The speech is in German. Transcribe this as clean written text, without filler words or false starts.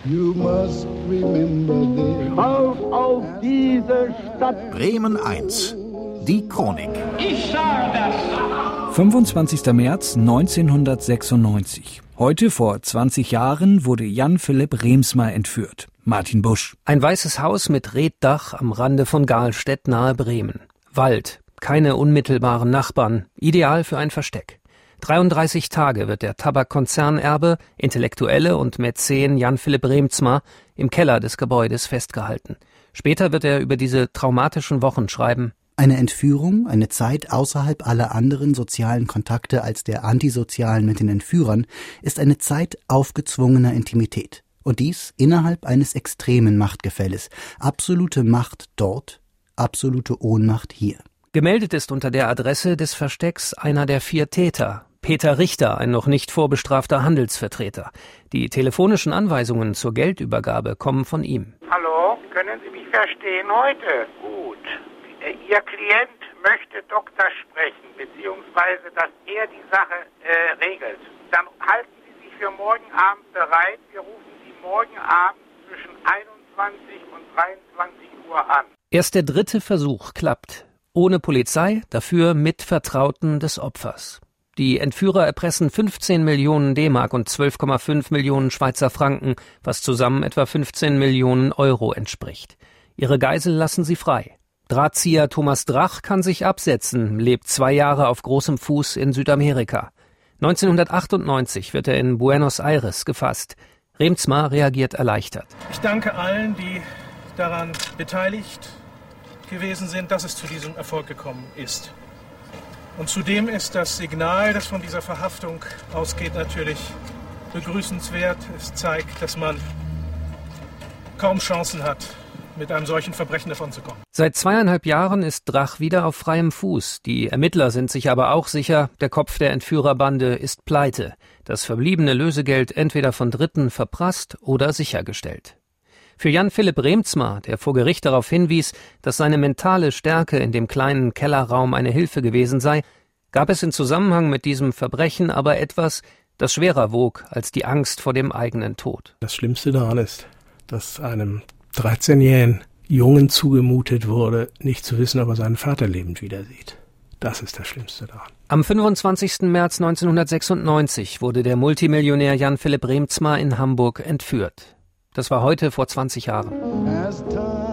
You must remember this. Auf diese Stadt. Bremen 1. Die Chronik. Ich sage das. 25. März 1996. Heute vor 20 Jahren wurde Jan Philipp Reemtsma entführt. Martin Busch. Ein weißes Haus mit Reetdach am Rande von Gahlstedt nahe Bremen. Wald, keine unmittelbaren Nachbarn, ideal für ein Versteck. 33 Tage wird der Tabakkonzernerbe, Intellektuelle und Mäzen Jan Philipp Reemtsma im Keller des Gebäudes festgehalten. Später wird er über diese traumatischen Wochen schreiben: Eine Entführung, eine Zeit außerhalb aller anderen sozialen Kontakte als der antisozialen mit den Entführern, ist eine Zeit aufgezwungener Intimität. Und dies innerhalb eines extremen Machtgefälles. Absolute Macht dort, absolute Ohnmacht hier. Gemeldet ist unter der Adresse des Verstecks einer der 4 Täter. Peter Richter, ein noch nicht vorbestrafter Handelsvertreter. Die telefonischen Anweisungen zur Geldübergabe kommen von ihm. Hallo, können Sie mich verstehen heute? Gut. Ihr Klient möchte Doktor sprechen, beziehungsweise, dass er die Sache regelt. Dann halten Sie sich für morgen Abend bereit. Wir rufen Sie morgen Abend zwischen 21 und 23 Uhr an. Erst der 3. Versuch klappt. Ohne Polizei, dafür mit Vertrauten des Opfers. Die Entführer erpressen 15 Millionen D-Mark und 12,5 Millionen Schweizer Franken, was zusammen etwa 15 Millionen Euro entspricht. Ihre Geisel lassen sie frei. Drahtzieher Thomas Drach kann sich absetzen, lebt 2 Jahre auf großem Fuß in Südamerika. 1998 wird er in Buenos Aires gefasst. Reemtsma reagiert erleichtert. Ich danke allen, die daran beteiligt gewesen sind, dass es zu diesem Erfolg gekommen ist. Und zudem ist das Signal, das von dieser Verhaftung ausgeht, natürlich begrüßenswert. Es zeigt, dass man kaum Chancen hat, mit einem solchen Verbrechen davonzukommen. Seit 2,5 Jahren ist Drach wieder auf freiem Fuß. Die Ermittler sind sich aber auch sicher, der Kopf der Entführerbande ist pleite. Das verbliebene Lösegeld entweder von Dritten verprasst oder sichergestellt. Für Jan Philipp Reemtsma, der vor Gericht darauf hinwies, dass seine mentale Stärke in dem kleinen Kellerraum eine Hilfe gewesen sei, gab es in Zusammenhang mit diesem Verbrechen aber etwas, das schwerer wog als die Angst vor dem eigenen Tod. Das Schlimmste daran ist, dass einem 13-jährigen Jungen zugemutet wurde, nicht zu wissen, ob er seinen Vater lebend wieder sieht. Das ist das Schlimmste daran. Am 25. März 1996 wurde der Multimillionär Jan Philipp Reemtsma in Hamburg entführt. Das war heute vor 20 Jahren.